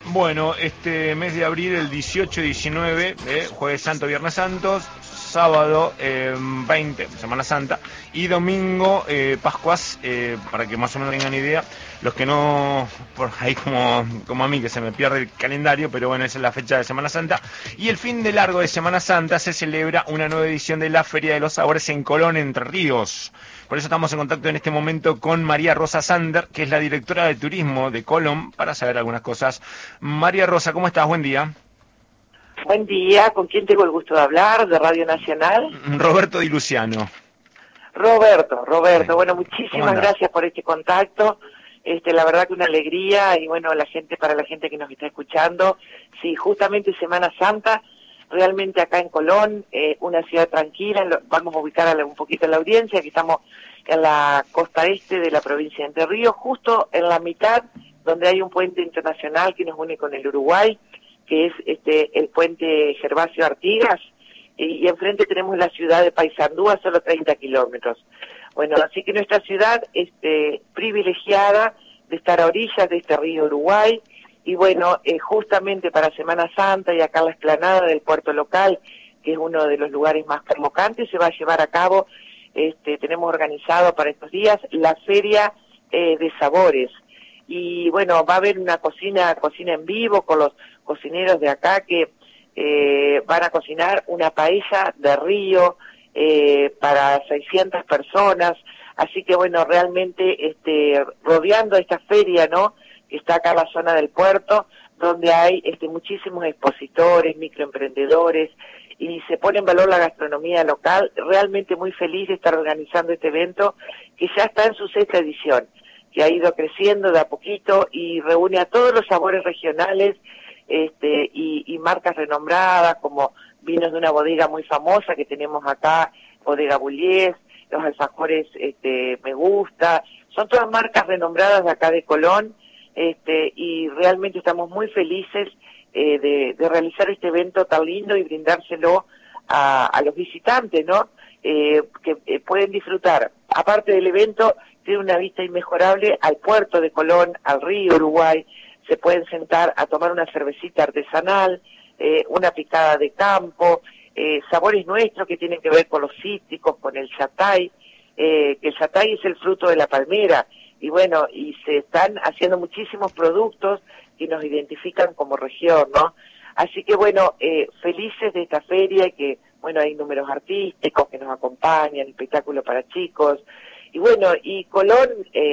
Bueno, este mes de abril, el 18 y 19, Jueves Santo, Viernes Santos, sábado 20, Semana Santa, y domingo Pascuas, para que más o menos tengan idea, los que no, por ahí como a mí, que se me pierde el calendario, pero bueno, esa es la fecha de Semana Santa, y el fin de largo de Semana Santa se celebra una nueva edición de la Feria de los Sabores en Colón, Entre Ríos. Por eso estamos en contacto en este momento con María Rosa Sander, que es la directora de turismo de Colón, para saber algunas cosas. María Rosa, ¿cómo estás? Buen día. Buen día, ¿con quién tengo el gusto de hablar? ¿De Radio Nacional? Roberto Di Luciano. Roberto, Sí. bueno, muchísimas gracias por este contacto. La verdad que una alegría y bueno, para la gente que nos está escuchando. Sí, justamente Semana Santa, realmente acá en Colón, una ciudad tranquila, vamos a ubicar un poquito a la audiencia, que estamos en la costa este de la provincia de Entre Ríos, justo en la mitad donde hay un puente internacional que nos une con el Uruguay, que es el puente Gervasio Artigas, y enfrente tenemos la ciudad de Paysandú a solo 30 kilómetros. Bueno, así que nuestra ciudad es privilegiada de estar a orillas de este río Uruguay, y bueno, justamente para Semana Santa y acá en la explanada del puerto local, que es uno de los lugares más convocantes, se va a llevar a cabo, tenemos organizado para estos días, la Feria de Sabores. Y bueno, va a haber una cocina en vivo con los cocineros de acá que van a cocinar una paella de río para 600 personas. Así que bueno, realmente rodeando esta feria, ¿no?, que está acá en la zona del puerto, donde hay muchísimos expositores, microemprendedores, y se pone en valor la gastronomía local. Realmente muy feliz de estar organizando este evento, que ya está en su 6ª edición, que ha ido creciendo de a poquito y reúne a todos los sabores regionales y marcas renombradas, como vinos de una bodega muy famosa que tenemos acá, Bodega Bullies, los alfajores Me Gusta, son todas marcas renombradas de acá de Colón, y realmente estamos muy felices de realizar este evento tan lindo y brindárselo a los visitantes, ¿no?, que pueden disfrutar. Aparte del evento, tiene una vista inmejorable al puerto de Colón, al río Uruguay. Se pueden sentar a tomar una cervecita artesanal, una picada de campo, sabores nuestros que tienen que ver con los cítricos, con el yatay, que el yatay es el fruto de la palmera, y bueno, y se están haciendo muchísimos productos que nos identifican como región, ¿no? Así que bueno, felices de esta feria, y que bueno, hay números artísticos que nos acompañan, espectáculos para chicos, y bueno, y Colón,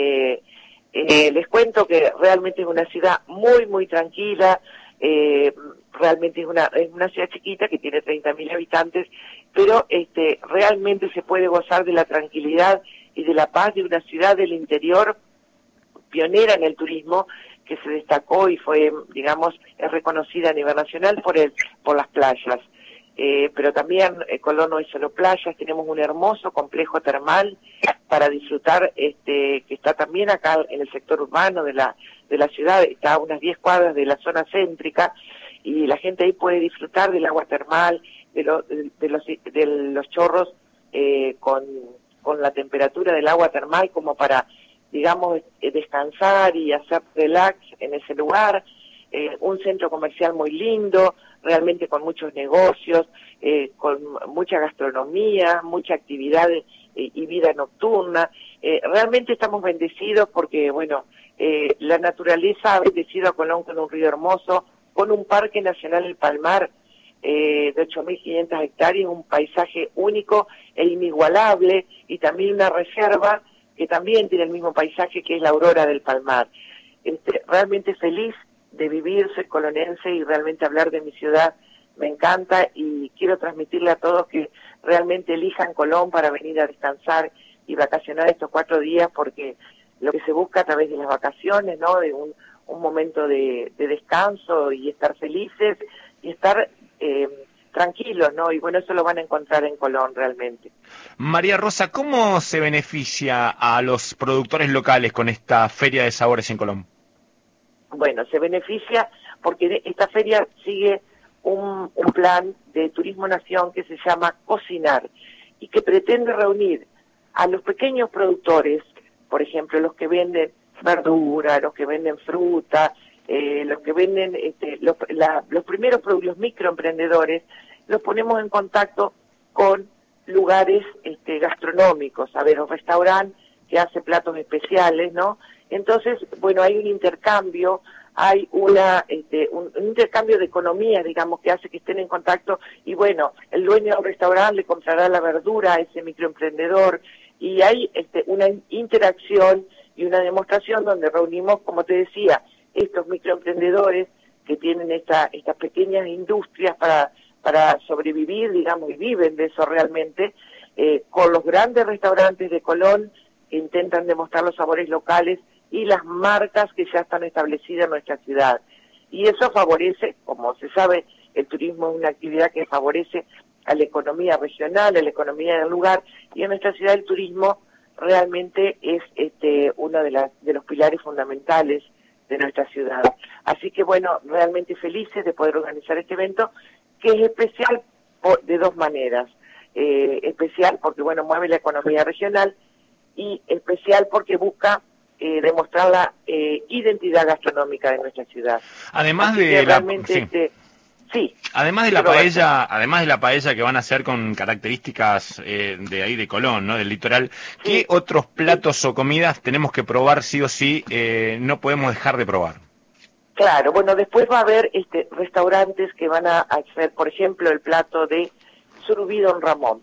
les cuento que realmente es una ciudad muy, muy tranquila, realmente es una ciudad chiquita que tiene 30.000 habitantes, pero realmente se puede gozar de la tranquilidad y de la paz de una ciudad del interior pionera en el turismo, que se destacó y fue, digamos, es reconocida a nivel nacional por las playas. Pero también Colón no es solo playas, tenemos un hermoso complejo termal para disfrutar, que está también acá en el sector urbano de la ciudad, está a unas 10 cuadras de la zona céntrica, y la gente ahí puede disfrutar del agua termal, de los chorros con la temperatura del agua termal, como para, digamos, descansar y hacer relax en ese lugar. Un centro comercial muy lindo, realmente con muchos negocios, con mucha gastronomía, mucha actividad y vida nocturna. Realmente estamos bendecidos porque, bueno, la naturaleza ha bendecido a Colón con un río hermoso, con un parque nacional, el Palmar, de 8.500 hectáreas, un paisaje único e inigualable, y también una reserva que también tiene el mismo paisaje, que es la Aurora del Palmar. Realmente feliz de vivir, soy colonense, y realmente hablar de mi ciudad me encanta, y quiero transmitirle a todos que realmente elijan Colón para venir a descansar y vacacionar estos 4 días, porque lo que se busca a través de las vacaciones, ¿no?, de un momento de descanso y estar felices y estar tranquilos, ¿no? Y bueno, eso lo van a encontrar en Colón realmente. María Rosa, ¿cómo se beneficia a los productores locales con esta Feria de Sabores en Colón? Bueno, se beneficia porque esta feria sigue un plan de Turismo Nación que se llama Cocinar, y que pretende reunir a los pequeños productores, por ejemplo, los que venden verdura, los que venden fruta, los que venden, los microemprendedores, los ponemos en contacto con lugares gastronómicos, a ver, un restaurante que hace platos especiales, ¿no? Entonces, bueno, hay un intercambio, hay un intercambio de economía, digamos, que hace que estén en contacto, y bueno, el dueño del restaurante le comprará la verdura a ese microemprendedor, y hay una interacción y una demostración donde reunimos, como te decía, estos microemprendedores que tienen estas pequeñas industrias para sobrevivir, digamos, y viven de eso realmente, con los grandes restaurantes de Colón, que intentan demostrar los sabores locales y las marcas que ya están establecidas en nuestra ciudad. Y eso favorece, como se sabe, el turismo es una actividad que favorece a la economía regional, a la economía del lugar, y en nuestra ciudad el turismo realmente es uno de los pilares fundamentales de nuestra ciudad. Así que bueno, realmente felices de poder organizar este evento, que es especial de dos maneras. Especial porque, bueno, mueve la economía regional, y especial porque busca demostrar la identidad gastronómica de nuestra ciudad. Además Así de la sí. Además de la paella que van a hacer con características de ahí de Colón, ¿no? Del litoral, ¿qué Sí. otros platos o comidas tenemos que probar sí o sí, no podemos dejar de probar? Claro, bueno, después va a haber restaurantes que van a hacer, por ejemplo, el plato de surubí Don Ramón,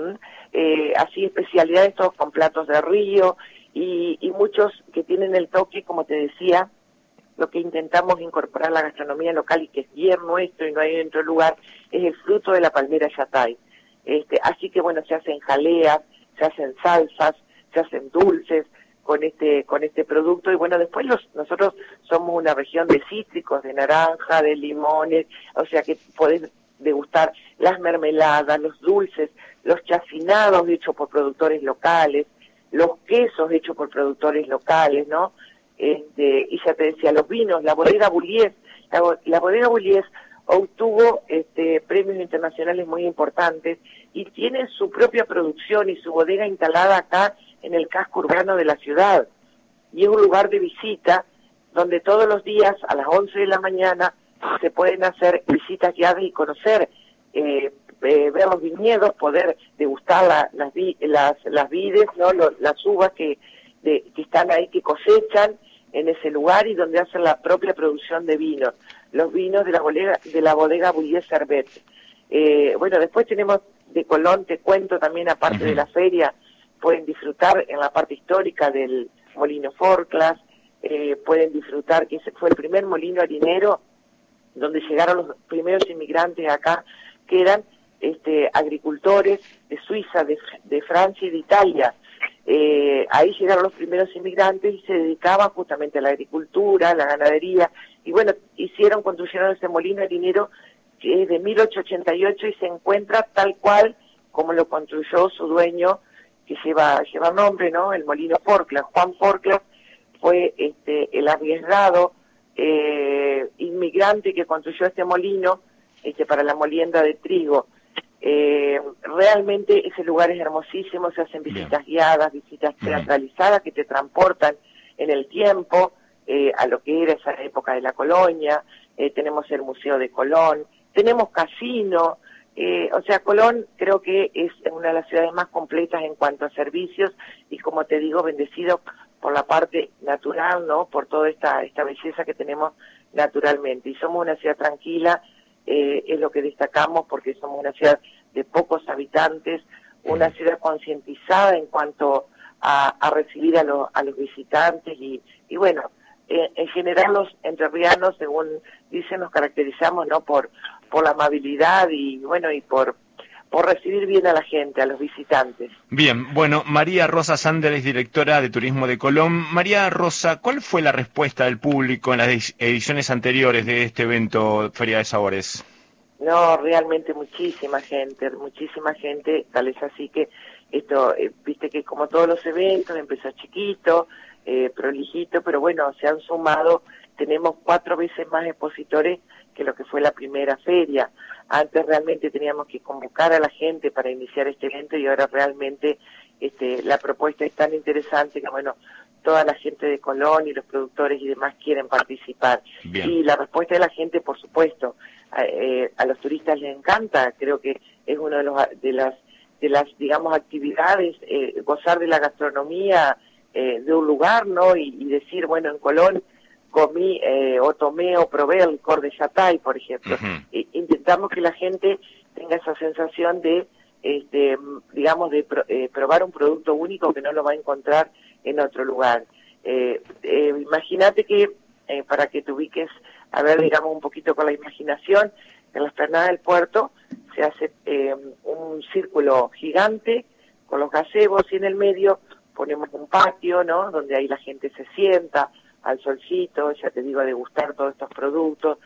así especialidades todos con platos de río, y muchos que tienen el toque, como te decía, lo que intentamos incorporar la gastronomía local y que es bien nuestro y no hay en otro lugar, es el fruto de la palmera yatay. Así que bueno, se hacen jaleas, se hacen salsas, se hacen dulces con este producto, y bueno, después nosotros somos una región de cítricos, de naranja, de limones, o sea que podés degustar las mermeladas, los dulces, los chafinados hechos por productores locales, los quesos hechos por productores locales, ¿no? Y ya te decía, los vinos, la bodega Bullies, la bodega Bullies obtuvo premios internacionales muy importantes y tiene su propia producción y su bodega instalada acá en el casco urbano de la ciudad. Y es un lugar de visita donde todos los días a las 11 de la mañana se pueden hacer visitas guiadas y conocer, ver los viñedos, poder degustar las vides, ¿no? Las uvas que están ahí, que cosechan en ese lugar y donde hacen la propia producción de vinos, los vinos de la bodega Bullies Servet. Bueno, después tenemos de Colón, te cuento también, aparte de la feria, pueden disfrutar en la parte histórica del molino Forclas, pueden disfrutar que ese fue el primer molino harinero donde llegaron los primeros inmigrantes acá, que eran agricultores de Suiza, de Francia y de Italia. Ahí llegaron los primeros inmigrantes y se dedicaban justamente a la agricultura, a la ganadería, y bueno, construyeron ese molino harinero que es de 1888 y se encuentra tal cual como lo construyó su dueño, que lleva nombre, ¿no? El molino Forclas. Juan Forclas fue el arriesgado inmigrante que construyó este molino para la molienda de trigo. Realmente ese lugar es hermosísimo, se hacen visitas guiadas, visitas teatralizadas que te transportan en el tiempo a lo que era esa época de la colonia. Tenemos el Museo de Colón, tenemos casino, o sea, Colón creo que es una de las ciudades más completas en cuanto a servicios y, como te digo, bendecido por la parte natural, ¿no? Por toda esta belleza que tenemos naturalmente. Y somos una ciudad tranquila, es lo que destacamos, porque somos una ciudad de pocos habitantes, una ciudad concientizada en cuanto a recibir a los visitantes y bueno, en general los entrerrianos, según dicen, nos caracterizamos, ¿no? por la amabilidad y bueno, y por recibir bien a la gente, a los visitantes. Bien, bueno, María Rosa Sander es directora de Turismo de Colón. María Rosa, ¿cuál fue la respuesta del público en las ediciones anteriores de este evento Feria de Sabores? No, realmente muchísima gente, tal es así que esto, viste que como todos los eventos, empezó chiquito, prolijito, pero bueno, se han sumado, tenemos 4 veces más expositores que lo que fue la primera feria. Antes realmente teníamos que convocar a la gente para iniciar este evento y ahora realmente la propuesta es tan interesante que bueno, toda la gente de Colón y los productores y demás quieren participar. Bien. Y la respuesta de la gente, por supuesto, a los turistas les encanta, creo que es uno de las digamos actividades, gozar de la gastronomía de un lugar, ¿no? Y decir, bueno, en Colón comí o tomé o probé el licor de Yatay, por ejemplo. Intentamos que la gente tenga esa sensación de digamos, de probar un producto único que no lo va a encontrar en otro lugar. Imagínate que, para que te ubiques, a ver, digamos, un poquito con la imaginación, en la explanada del puerto se hace un círculo gigante con los gazebos y en el medio ponemos un patio, ¿no?, donde ahí la gente se sienta al solcito, ya te digo, a degustar todos estos productos,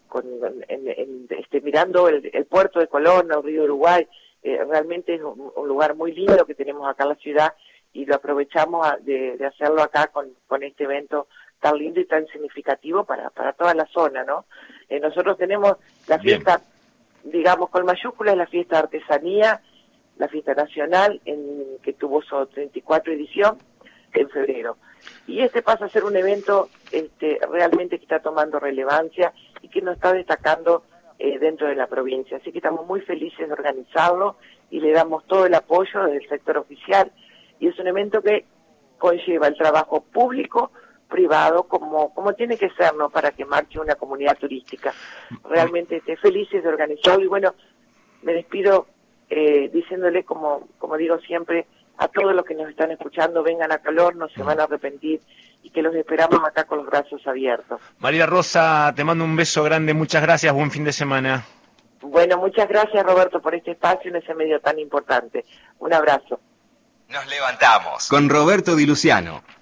mirando el puerto de Colón, el río Uruguay. Realmente es un lugar muy lindo que tenemos acá en la ciudad y lo aprovechamos de hacerlo acá con este evento tan lindo y tan significativo para toda la zona, ¿no? Nosotros tenemos la fiesta, digamos, con mayúsculas, la fiesta de artesanía, la fiesta nacional, que tuvo su 34 edición en febrero. Y pasa a ser un evento realmente que está tomando relevancia y que nos está destacando dentro de la provincia. Así que estamos muy felices de organizarlo y le damos todo el apoyo del sector oficial. Y es un evento que conlleva el trabajo público, privado, como tiene que ser, ¿no?, para que marche una comunidad turística. Realmente felices de organizarlo. Y bueno, me despido diciéndole, como digo siempre, a todos los que nos están escuchando, vengan a Colón, no se van a arrepentir y que los esperamos acá con los brazos abiertos. María Rosa, te mando un beso grande, muchas gracias, buen fin de semana. Bueno, muchas gracias, Roberto, por este espacio en ese medio tan importante. Un abrazo. Nos levantamos con Roberto Di Luciano.